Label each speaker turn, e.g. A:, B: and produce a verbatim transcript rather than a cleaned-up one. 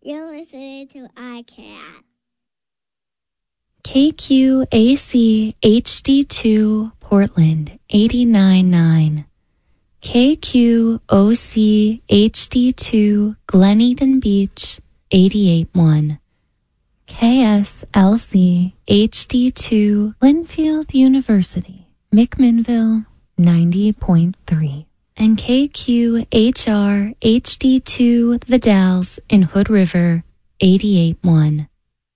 A: You're listening to iCat.
B: K Q A C H D two Portland eighty-nine point nine. K Q O C H D two Glen Eden Beach eighty-eight point one. K S L C H D two Linfield University McMinnville ninety point three. And K Q H R H D two The Dalles in Hood River eighty-eight point one.